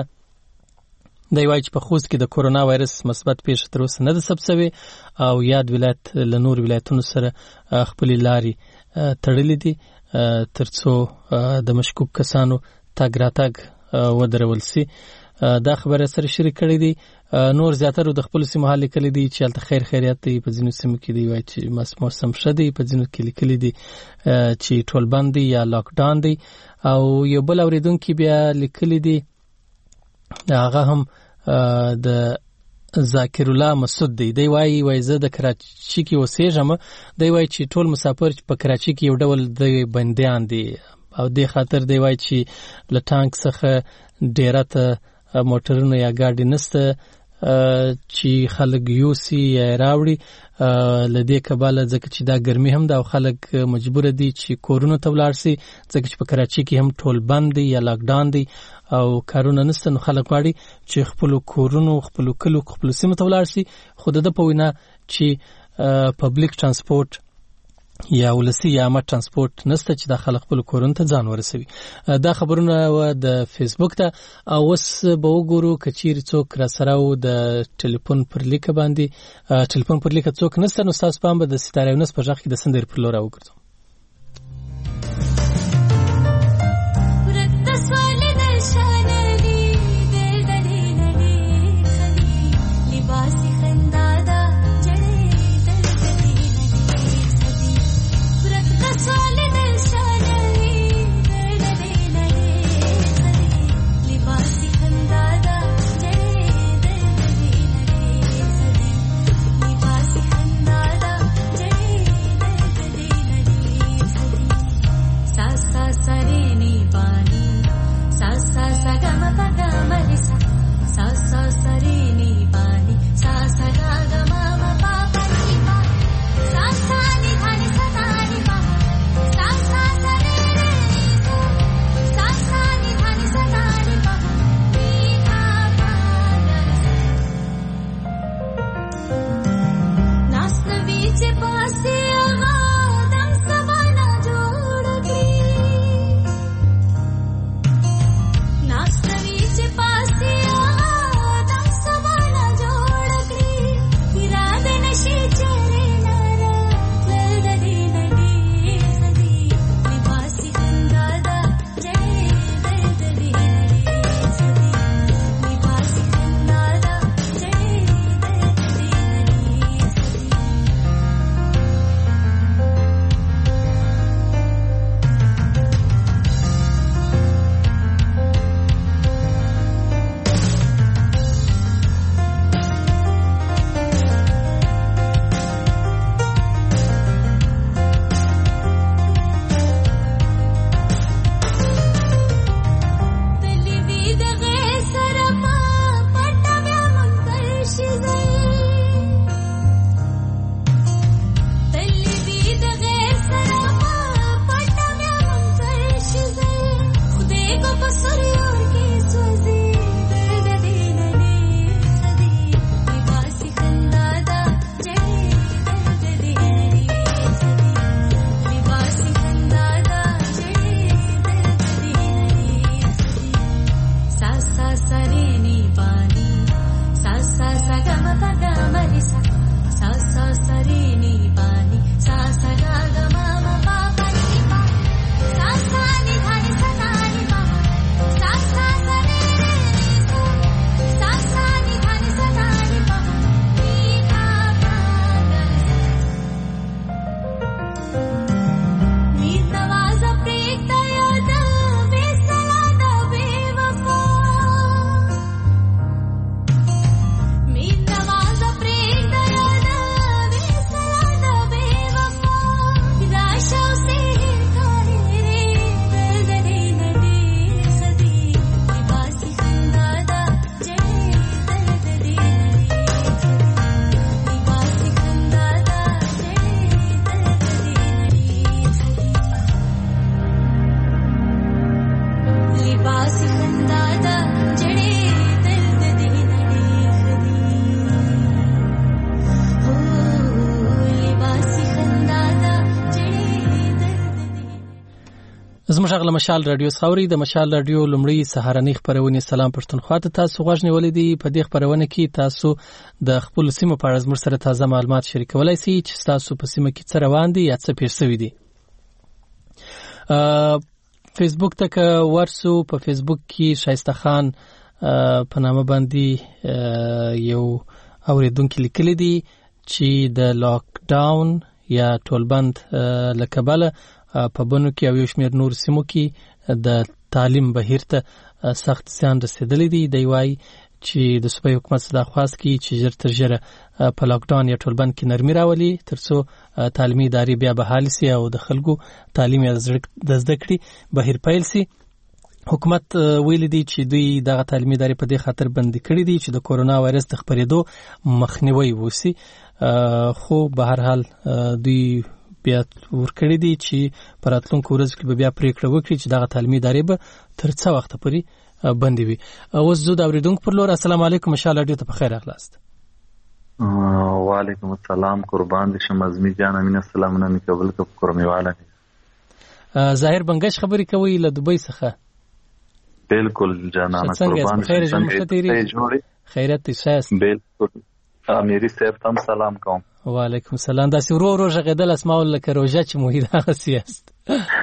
A: دی وایي چې په خوست کې د کورونا وایرس مثبت پیښه تر اوسه نه ده ثبت شوې او یاد ولایت له نور ولایتونو سره خپلې لارې تړلې دي ترڅو د مشکوک کسانو تګ راتګ ودرول سي. دا خبره سره شریک کړی دي. نور زیاتره د خپل سیمه حال لیکلي دي چې الته خیر خیریت دی، په ځینو سیمو کې دی وایي چې موسم ښه دی، په ځینو کې لیکلي دي چې ټول بند دی یا لاک ډاون دی. او یو بل اوریدونکي بیا لیکلي دي هغه هم د ذاکر الله مسعود دی. دی وایي وایي زه د کراچي کې اوسېږم. دی وایي چې ټول مسافر په کراچي کې یو ډول د بندیان دي او دې خاطر دی وایي چې له ټانک څخه ډیره ته موټرونه یا ګاډي نسته چې خلک یوسي یا راوړي لدې کباله ځکه چې دا ګرمي هم ده او خلک مجبور دي چې کورونو ته ولاړ شي ځکه چې په کراچي کې هم ټول بند دي یا لاک ډاون دي او کارونه نسته. نو خلک غواړي چې خپل کورونو خپل کلو خپل سیمو ته ولاړ شي. خو د په وینا چې پبلیک ترانسپورت یا ولسی یا عامه ترانسپورت نسته چې د خلک خپل کورونو ته ځان ورسوي. دا خبرونه و د فیسبوک ته. او اوس به وګورو که چیرې څوک را سره و د ټلیفون پر لیکه باندې ټلیفون پر لیکه څوک نسته نو ستاسو پام به د ستاره یونس په غږ کې د سندرې پر لور راوګرځو. زموږ غل مشال رادیو خاوري د مشال رادیو لمړی سهارنی خبرونه سلام پښتونخوا ته تاسو غوښنه ولیدي. په دې خبرونه کې تاسو د خپل سیمه په اړه زموږ سره تازه معلومات شریکولای شئ چې تاسو په سیمه کې څه روان دي یا څه پیښ شوی دي. فیسبوک ته ورسو. په فیسبوک کې شایسته خان په نامه باندې یو اوریدونکو لیکلی دي چې د لاک ډاون یا ټولبند لکبله په بنو کې او یو شمېر نور سیمو کې د تعلیم بهیر ته سخت زیان رسیدلی دی. دی وایي چې د صوبایي حکومت څخه درخواست کوي چې ژر تر ژره په لاکډاون یا ټولبند کې نرمي راولي تر څو تعلیمي ادارې بیا بحال شي او د خلکو تعلیم یا د زده کړې بهیر پیل شي. حکومت ویلي دی چې دوی دغه تعلیمي ادارې په دې خاطر بندي کړي دي چې د کورونا وایرس د خپرېدو مخنیوی وشي، خو به هر حال دوی بیا ورکړي دي چې په راتلونکو ورځو کې به بیا پریکړه وکړي چې دغه تعلیمي ادارې به تر څه وخته پورې بندې وي. اوس زه د اورېدونکو پر لور السلام علیکم، مشال رادیو ته په خیر راغلاست.
I: وعلیکم السلام، قربان دي شم ازمی جان، امین السلامونه می قبول کو کورمیواله.
A: ظاهر بنگش خبرې کوي له دوبۍ څخه.
I: بالکل جانانه، قربان
A: خیر جوړ خیرت تاسو.
I: بالکل امیری صاحب تم سلام کوم.
A: وعلیکم السلام. دا سی ورو ورو ژغېدل اسماء الله که روژه چې موهی دغه سیاست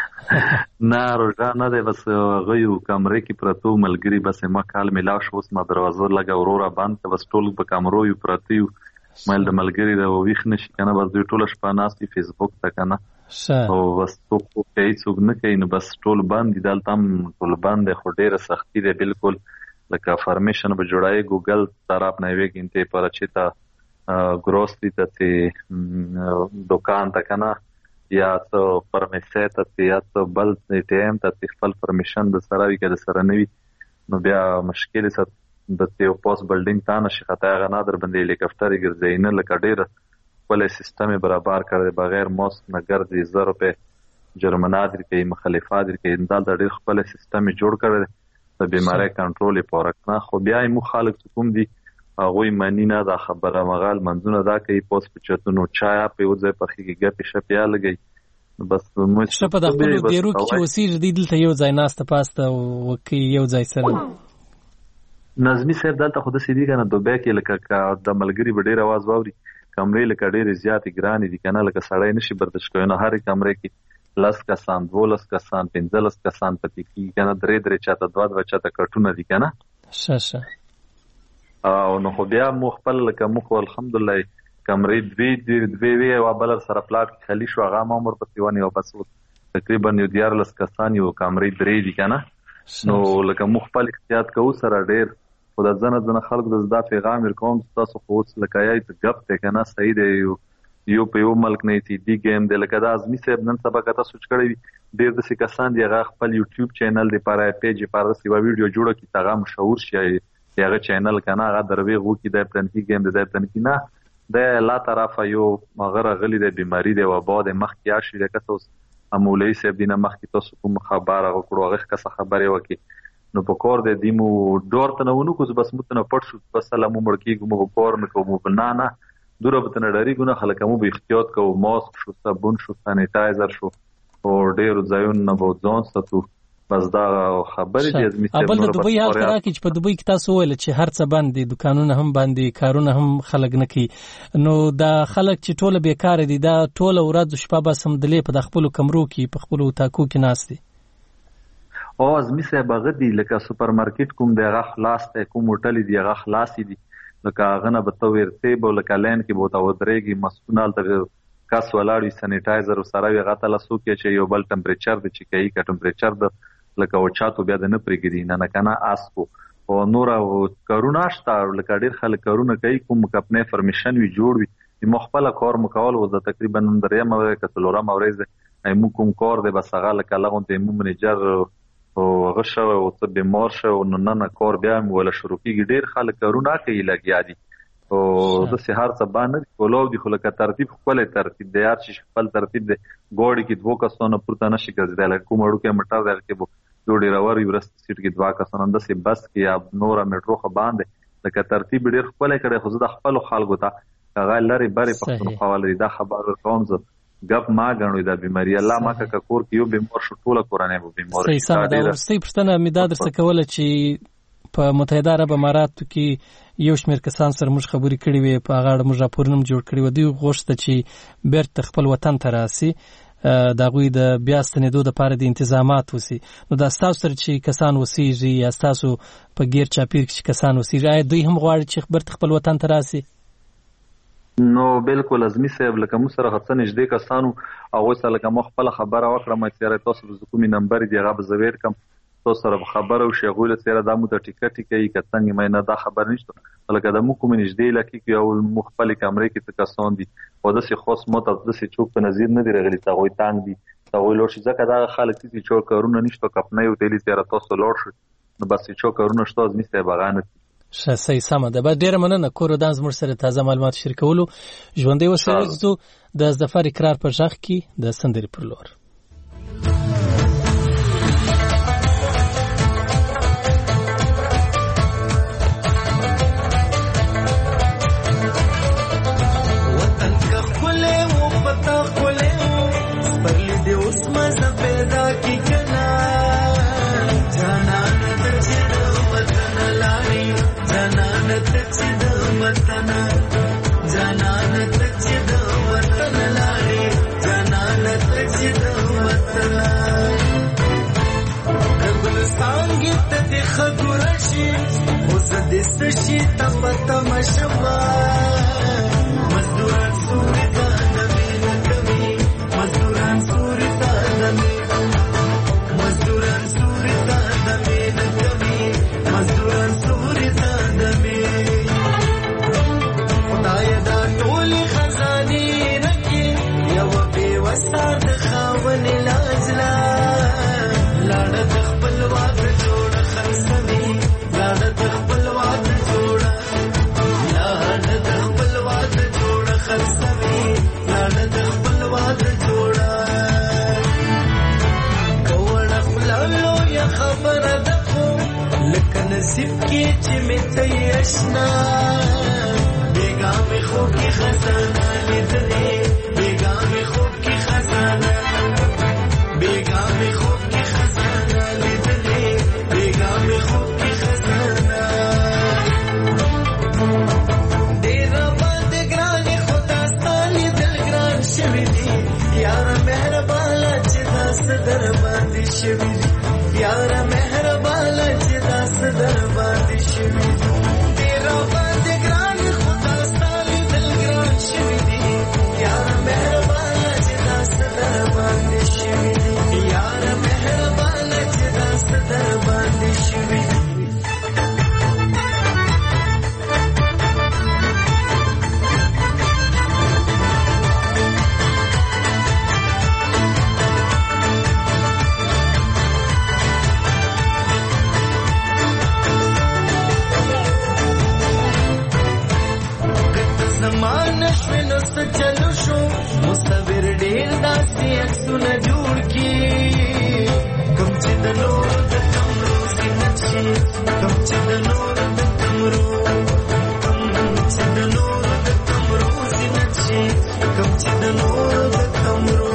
I: نه روژه نه دی، بس غيو کمرې کې پرتو ملګری بس ما کال ملاو شو، اوس ما دروازه لګا ورورا بند بس ټول په کمرو یو پرتیو مل د ملګری د ویښ نشي کنه، بس دوی ټول شپه ناستي فیسبوک ته کنه او بس تو کوي څوک نه کوي نو بس ټول بند دي، دلته ټول بند خو ډیره سختی ده. بالکل لکه فرمیشن به جوړای ګوګل طرف نه وی ګنته پر چتا گروسری ته دکان ته کنه یا تو پرمیسه ته یا تو بل ټی ایم ته خپل پرمیشن د سره وی کده سره نوي نو بیا مشکل ست د تیو پوس بلډینګ ته نشي خطا غنا در باندې هلیکاپټر ګرځي نه لکه ډیر خپل سیستم برابر کړي بغیر موس نه ګرځي زر په جرمنات لري مخالفات لري اندال د ډیر خپل سیستم جوړ کړي د بیماری کنټرول پورکنه. خو بیا مو خلک کوم دي هغه مانی نه دا خبره مغال منځونه دا کوي پوس پچتونو چا په وځي په خېږي ګپ شپیا لګي بس مو
A: شپه د خپل ډیرو کې وسیر دی دلته یو ځای ناسته پاسته وکي یو ځای سره
I: نظمی صاحب دلته خود سې دي کنه دوبه کې لکه د ملګری بډیر आवाज واوري کمرې لکه ډیر زیات ګران دي کنه لکه سړی نشي برداشت کوي نه هر کمرې کې لاس کسان دولس کسان پنځلس کسان پاتې کی کنه درې درې چاته دوه دوه چاته کټونه دي کنه
A: شاشه
I: او نو خو بیا مو خپل لکه مخ الحمدلله کمرې دوی دوی وی او بل سره پلاټ خلی شو هغه مامور پسې ونی او بس تقریبا یو دیارلس کسان یو کمرې درې دي کنه نو لکه مو خپل احتیاط کوو سره ډیر خو د ځنه ځنه خلک د زدا پیغام ورکوم تاسو خو اوس لکه یای ته غپ ته کنه صحیح دی یو په یو ملک نه تی دی گیم د لکه د ازمی صاحب نن سبا کته سوچ کړی ډیر د څه کسان دی هغه خپل یوټیوب چینل دی پاره پیج پاره سی ویډیو جوړه کی تاغه مشهور شي هغه چینل کنه هغه دروي غو کی د پرنټي گیم د پرنټي نه د لا طرفه یو مغره غلی د بیماری دی و بعد مخ کیا شي د کته امولای صاحب دینه مخ کی تاسو کوم خبره وکړو هغه کس خبره وکي نو په کور د دیمو ډور ته نو کو بس متنه پټ شو بس سلام مړکی کوم کور نه کوم بنانا دوره به تنه ډاری ګونه خلک مو به احتیاط کوو ماسک شو صابون شو سانیټایزر شو او ډیر ځایون نه بو ځون ستو بس دا خبرې دې ازمی ته
A: بل د دوبۍ حال راکې چې په دوبۍ کې تاسو ویل چې هر څه باندې دکانونه هم باندې کارونه هم خلک نه کوي نو دا خلک چې ټوله بیکاره دي دا ټوله ورځ شپه به سم دلې په خپل کمرو کې په خپل تاکو کې ناشتي
I: او ازمی صاحب غدي لکه سوپر مارکیټ کوم دی خلاص ته کوم هوټل دی هغه خلاص دي لکه غنه به تو ورته به لکه لین کې بوته ودرېږي مسؤل تر کاس ولاړی سانیټایزر سره وی غته لاسو کې چې یو بل ټمپریچر د چې کوي کا ټمپریچر د لکه او چاتو بیا د نه پرګدي نه نه کنه اسکو او نور او کرونا شته لکه ډیر خلک کرونا کوي کوم خپل فرمیشن وی جوړ وي مخبل کار مکول و د تقریبا درې مې کتلورا موريزه اي مو کوم کار د بسغه لکه لغون ته مو منیجر او غشه او ته بیمار شو نو نه نه کار بیا ولا شروع کیږي ډیر خلک کرونا کوي لګیا دي او د سهار سبا نه کولو دي خو لکه ترتیب خپل ترتیب دی یار چې خپل ترتیب دی ګوړی کې دوه کسونه پورته نشي ګرځیدل کوم اړو کې مټر دی کې دوړي راور یو رست سیټ کې دوا کسان اند سي بس کې یا نور میټرو خو باندې لکه ترتیب ډیر خپل کړي خو د خپل خلکو ته هغه لري بری پښتون خپل دا خبر کوم زه ګپ ما غنوي دا بیماری الله ما کا کور کې یو بیمار شو ټوله کورنۍ به بیمار
A: شي. صحیح دا ورستۍ پښتنه مې دا درڅ کوله چې په متحده عرب اماراتو کې یو شمېر کسان سره موږ خبرې کړې وې، په هغه اړه موږ راپورونه هم جوړ کړي وو. دوی غوښته چې بیرته خپل وطن ته راسي، د هغوی د بیا ستنېدو دپاره د انتظامات وسي. نو دا ستاسو سره چې کسان اوسېږي یا ستاسو په ګیر چاپیر کې چې کسان اوسېږي، آیا دوی هم غواړي چې بیرته خپل وطن ته راسي؟
I: نو بالکل ازمي صاحب، لکه موږ سره هڅه نږدې کسانو هغوی سره لکه ما خپله خبره وکړم چې یاره تاسو د کومې نمبر دی هغه به زه ویر کړم، تاسو سره خبره وشي. هغوی له څېره دا مو ته ټیکه ټیکه یي که څنګه مې نه دا خبر نشته، لکه د موږ کومې نږدې علاقې کې او موږ خپلې کمرې کې څه کسان دي او داسې خاص ما ته داسې څوک په نظیر نه دي راغلي چې هغوی تنګ دي هغوی لاړ شي، ځکه دغه خلک دي چې چا کارونه نشته کپنۍ او تیلي څېره تاسو لاړ شئ نو بس چې چا کارونه شته ازمي صاحب هغه نه
A: ښه. صحیح سمه ده. بس ډېره مننه کور ودان زموږ سره تازه معلومات شریکولو. ژوندی اوسئ. ورځو د ظفر اقرار په غږ کې د سندرې پر لور.
E: سشي تپتا مشما مزدوران سوري دانمي نکمي مزدوران سوري دانمي مزدوران سوري دانمي نکمي مزدوران سوري دانمي خدای دا ټولي خزاني رکي یو بي وسار د خاون لاجلا لاړه د خپل واده جوړ خلسمي لاړه د خپل نصیب کی چې مې ته اشنا بیگا مې خوب کی خزانه لیدلې بیگا مې خوب کی خزانه بیگا مې خوب کی خزانه لیدلې بیگا مې خوب کی خزانه ډېر باندې ګران خدا ستاني دل ګران شوی دی یار مهربانه چې داس در باندې شوی دی یار مهربانه چې داس در باندې شوی دی ډېر باندې ګران خدا ستاني دل ګران شوی دی یار مهربانه چې داس در باندې شوی دی یار مهربانه چې داس در باندې شوی دی. زمانه شوی نو ست چلو شو مصور ډیر داسې عکسونه جوړ کی کوم چې د نور د کمرو زینت شي کوم چې د نور د کمرو کوم چې د نور د کمرو زینت شي کوم چې د نور د کمرو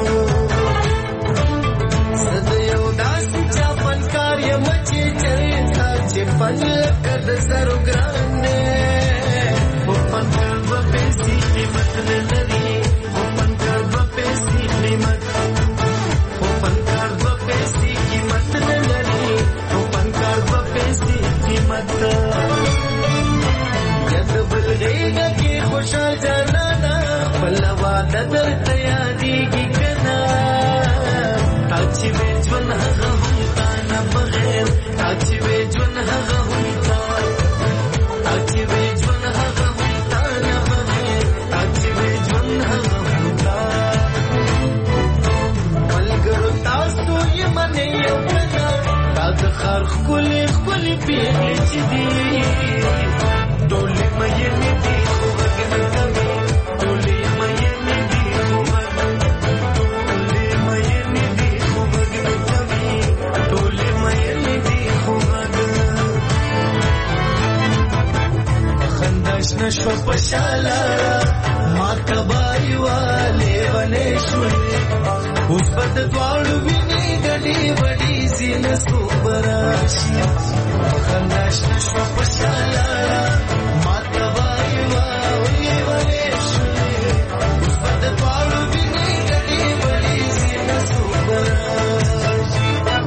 E: زد یو داسې چا فنکار یم چې چرېتا چې فن لکه د زرو ګران دی خو فنکار پیسې قیمت نه لري خو فنکار به پیسې قیمت خو فنکار به پیسې قیمت نه لري خو فنکار به پیسې قیمت ید بل غېږه کې خوشحال جانانا بل واده درته یادېږي که نه تا چې وې ژوند هغه هم تا نه بغیر تا چې وې ژوند هغه هم تا تا چې وې ژوند هغه خار خولي خولي پیغلې چې دي ټولې مینې دي خو غږ نه کوي ټولې مینې دي خو غږ ټولې مینې دي خو غږ نه کوي ټولې مینې دي خو غږ خنداش نشو پشاله ما کبای والے ونه شوي اوس بد دواړو ویني ګډي وډي زین سوبراشي خنداش نشو پښاله ماته وای وای وای شوي اوس بد دواړو ویني ګډي وډي زین سوبراشي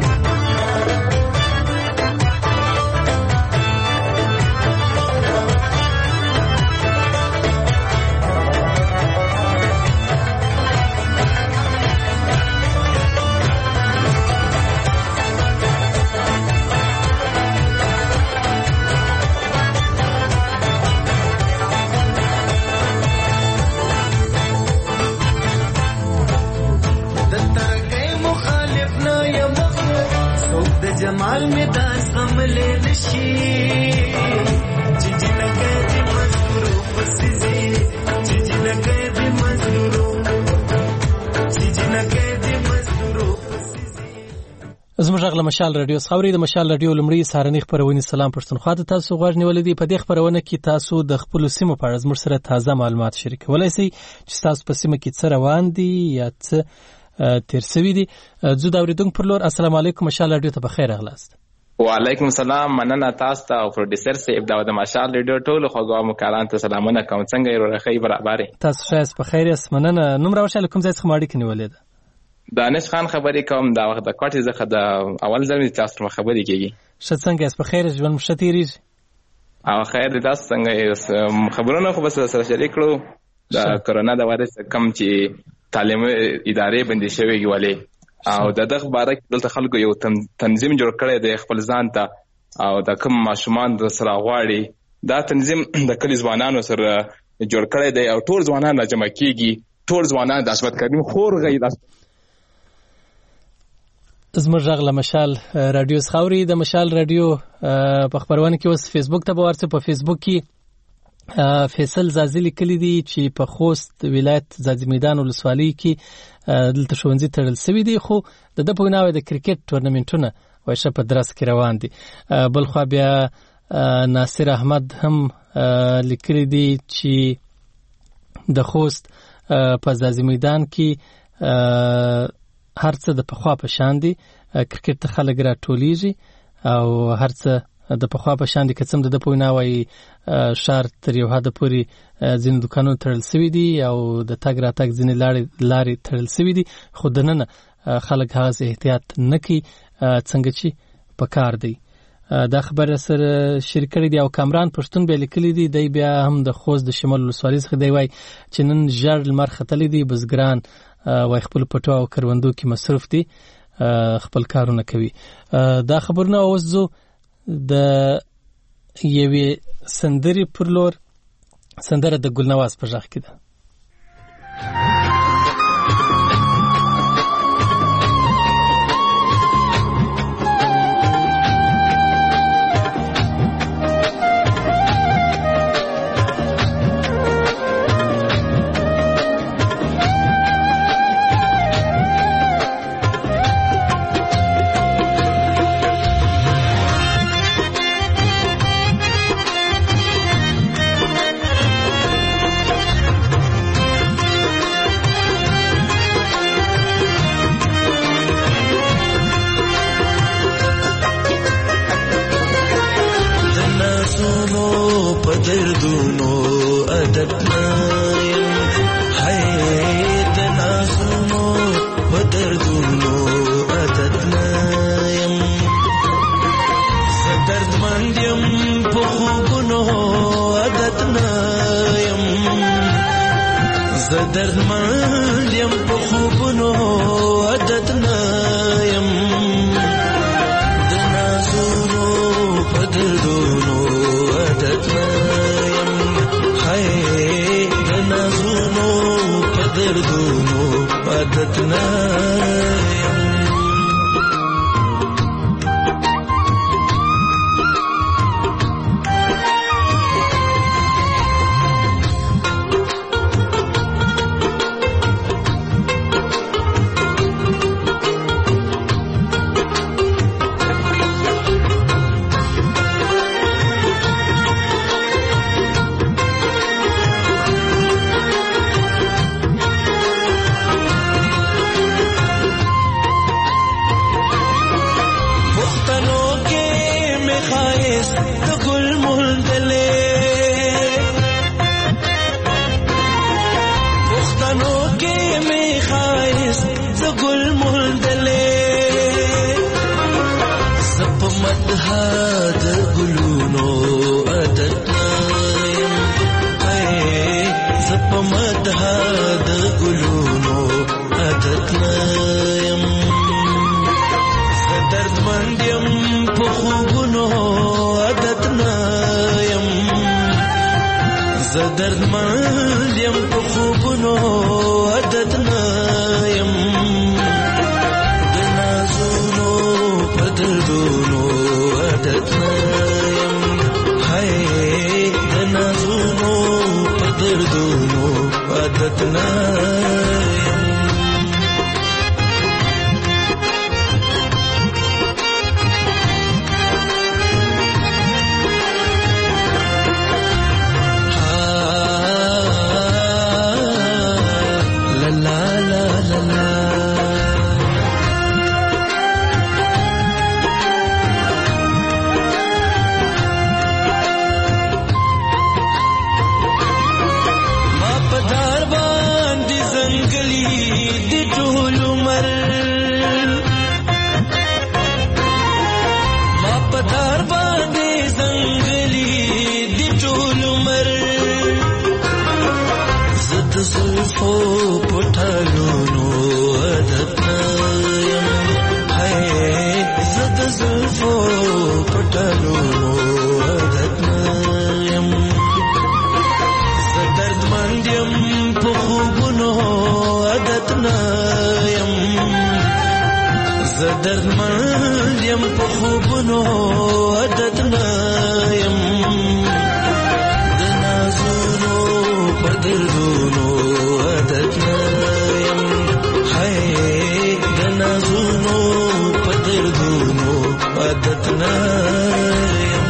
E: جمال میں داس غم لے نشی ججن قید مزدورو پسیزی ججن قید مزدورو ججن قید مزدورو پسیزی
A: زموږ غږ له مشال رادیو څخه اورئ. د مشال رادیو لومړی سهارنۍ خپرونې سلام پښتونخوا ته تاسو غوږ نیولی دی. په دې خپرونه کې تاسو د خپلو سیمو په اړه زموږ سره تازه معلومات شریکولی شئ چې تاسو په سیمه کې څه روان دي یا څه تیر سوي دي. زه د اورېدونکو پر لور السلام علیکم مشال رادیو ته بخیر راغلاست.
J: وعلیکم السلام، مننه تاسو ته او پروډوسر صاحب دا د مشال رادیو ټولو خوږو مکالان ته سلامونه کوم. څنګه یې ورخی برابر
A: تاسو ښایست په خیر یاست؟ مننه. نوم راوښیه له کوم ځای څخه مو اړیکه نیولې ده؟
J: دانش خان خبرې کوم دا وخت د کوټې څخه د اول ځل مې تاسو سره خبرې کېږي.
A: ښه څنګه یاست؟ په خیر ژوند مو ښه تېرېږي؟
J: او خیر دی. تاسو څنګه یاست؟ خبرونه خو به سره شریک کړو د کرونا د وایرس کم چې تعلیم ادارې بندي شوې ولې او د دغه باره کې دلته خلکو یو تنظیم جوړ کړی دی خپل ځان ته او د کوم ماشومان د سره غواړي دا تنظیم د کلي ځوانانو سره جوړ کړی دی او ټول ځوانان راجمع کېږي. ټول ځوانان د عصمت کریم خورغی د
A: زموږ غږ له مشال رادیو څخه اورئ. د مشال رادیو په خپرونه کې اوس فیسبوک ته به ورڅه. په فیسبوک کې فیصل زازي لیکلی دی چې په خوست ولایت زازي میدان ولسوالۍ کې دلته ښوونځي تړل شوي دي خو د ده په وینا د کرکټ ټورنمنټونه وایي ښه په درس کې روان دي. بل خوا بیا ناصر احمد هم لیکلی دی چې د خوست په زازي میدان کې هر څه د پخوا په شان دي، کرکټ ته خلک راټولیږي او هر څه د پخوا په شان دي. که څه هم د ده په وینا وایي ښار تر یو حده پورې ځینې دوکانونه تړل شوي دي او د تګ راتګ ځینې لارې تړل شوي دي خو دننه خلک هغسې احتیاط نه کوي څنګه چې په کار دی. دا خبره سره شریک کړې دي او کامران پښتون بیا لیکلی دی. دی بیا هم د خوست د شمال ولسوالۍ څخه دی وایي چې نن ژړ لمر ختلی دی، بزګران وایي خپلو پټو او کروندو کې مصروف دي، خپل کارونه کوي. دا خبرونه اوس زو د یوې سندرې پر لور. سندره د ګلنواز په غږ کې ده.
E: کې می خایس ز ګل مولدلې زپ مدها د ګلونو عادت نایم زپ مدها د ګلونو عادت نایم درد مندیم په خوبونو عادت نایم ز درد مندیم په خوبونو عادت نایم د نازونو په دردونو عادت نایم هاي د نازونو په دردونو عادت نایم زلفو پټالونو عادت نایم هاي زد زلفو پټالونو عادت نایم ز درد مندیم په خوبونو عادت نایم ز درد مندیم په خوبونو عادت نایم د نازونو په دردونو عادت نایم هاي د نازونو په دردونو عادت نایم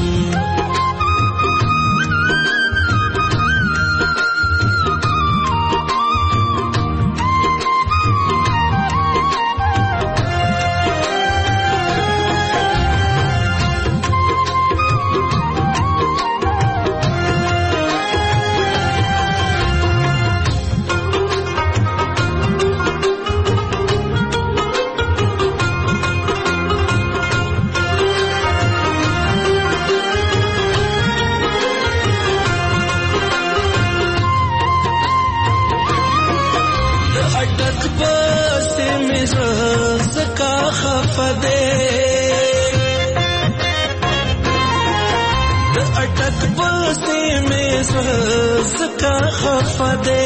E: زکا خفا دے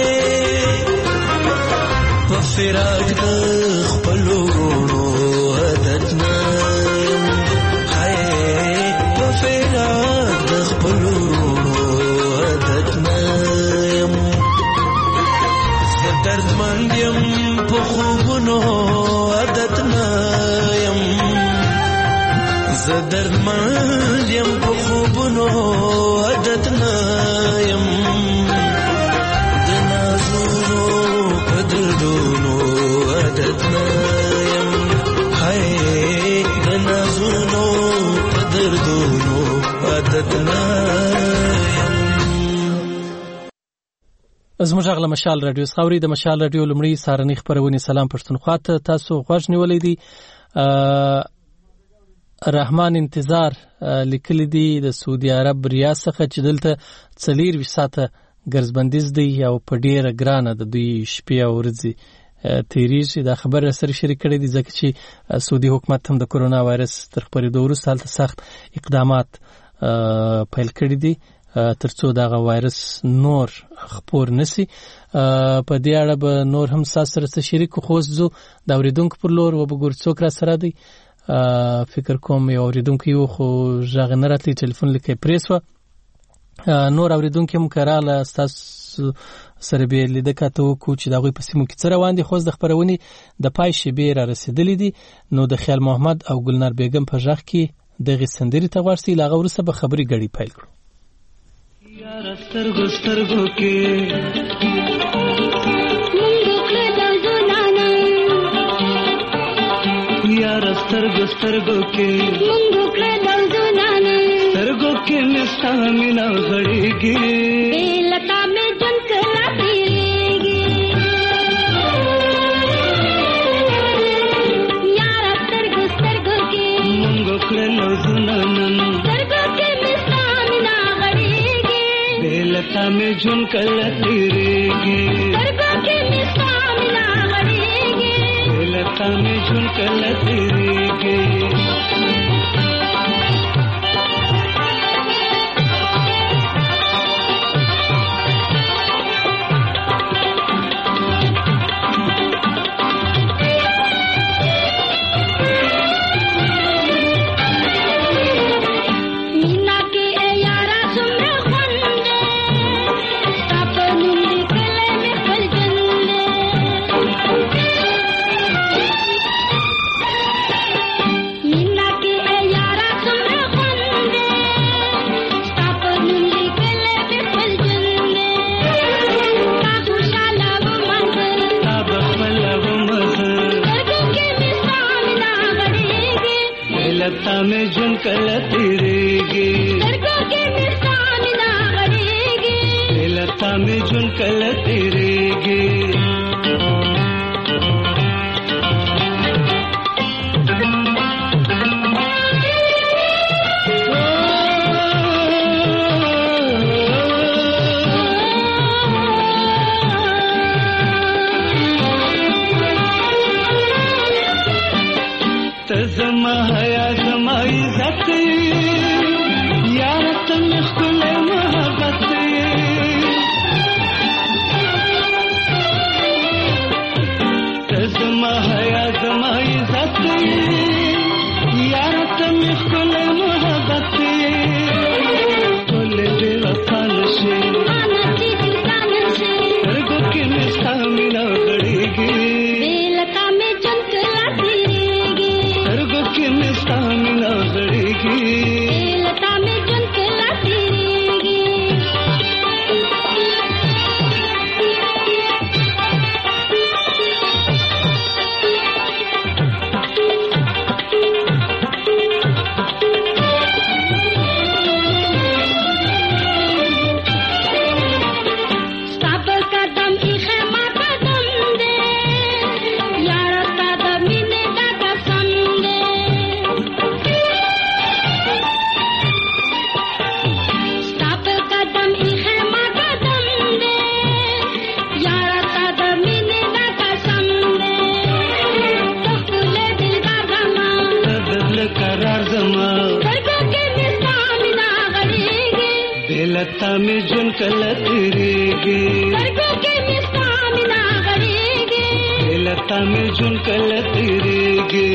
E: په فراق د خپلو وروڼو عادت نایم هاي په فراق د خپلو وروڼو عادت نایم زه دردمند یم په خوبونو عادت نایم زه دردمند یم په خوبونو عادت نایم د نازونو په دردونو عادت نایم هاي د نازونو په دردونو عادت نایم.
A: زموږ غږ له مشال رادیو څخه اوري. د مشال رادیو لومړی سهارنۍ خپرونې سلام پښتونخوا ته تاسو غوږ نیولی دی. رحمان انتظار لیکلی دی د سعودي عرب ریاض څخه چې دلته څلېرویشت ساعته ګرځبندیز دی او په ډېره ګرانه د دوی شپې او ورځې تېرېږي. دا خبره سره شریک کړې دي ځکه چې سعودي حکومت هم د کرونا وایرس تر خپرېدو وروسته هلته سخت اقدامات پیل کړي دي تر څو دغه وایرس نور خپور نسی. په دې اړه به نور هم تاسو سره شریک خو اوس ځو د اورېدونکو پر لور وبګورو څوک را سره دی. فکر کوم یو اورېدونکی یو خو غږ نه راتلی، ټلیفون لیکه پرې سوه. نور اورېدونکي هم که راغله ستاسو سره به لیده کاته وکړو چې د هغوی په سیمو کې څه روان دي. خو اوس د خپرونې د پای شېبې را رسېدلې دي، نو د خیال محمد او ګلنار بیګم په غږ کې دغې سندرې ته غواړسي. له هغه وروسته به خبرې ګډې پیل کړو.
E: یار سترګو سترګو کې یار سترګو سترګو کې مونږ کړه دلدونه نه سترګو کې مستا مینا غړېږي لتا مې جن کلا تیریږي लता में झुनकल तेरेगी
K: दरगाह के मिसामिना गड़ेगी
E: लता में झुनकल तेरेगी लता में झुनकल तेरेगी
K: दरगाह के मिसामिना गड़ेगी
E: लता में झुनकल तेरेगी तज़मा हया ज़मा इज़्ज़त यार तुम खुल मोहब्बत तज़मा हया ज़मा इज़्ज़त यार तुम खुल मोहब्बत खुल दिल फानशे
K: आनंदी दिल कानशे
E: दरगाह के मिसामिना गड़ेगी
K: लता में झुनकल तेरेगी
E: दरगाह के मिसामिना गड़ेगी
K: लता में झुनकल तेरेगी स्ताप कदम ई खेमा कदम दे यार कदम ने दा कसम दे स्ताप कदम ई खेमा कदम दे यार कदम ने दा कसम दे तो फूले दिलदार जमा
E: दिल करार जमा
K: दरगाह के मिसामिना गड़ेगी
E: लता में झुनकल तेरेगी
K: दरगाह के मिसामिना गड़ेगी
E: लता में झुनकल तेरेगी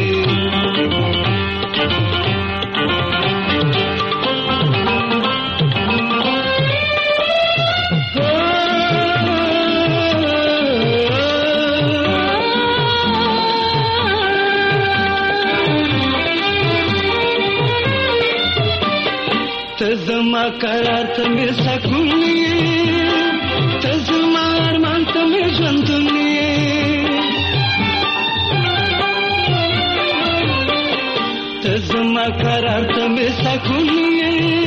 E: तज़मा करार तुम्हें सकुनिए तज़मा अरमान तुम्हें जंतुनिए तज़मा करार तुम्हें सकुनिए